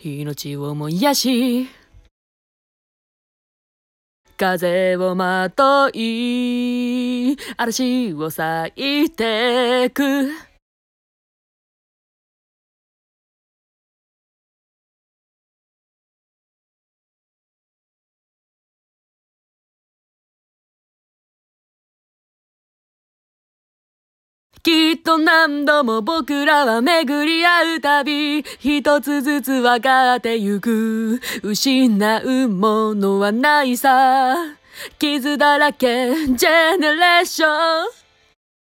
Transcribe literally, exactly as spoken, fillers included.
命を燃やし風をまとい嵐を咲いてくきっと何度も僕らは巡り合うたび一つずつ分かってゆく失うものはないさ傷だらけジェネレーション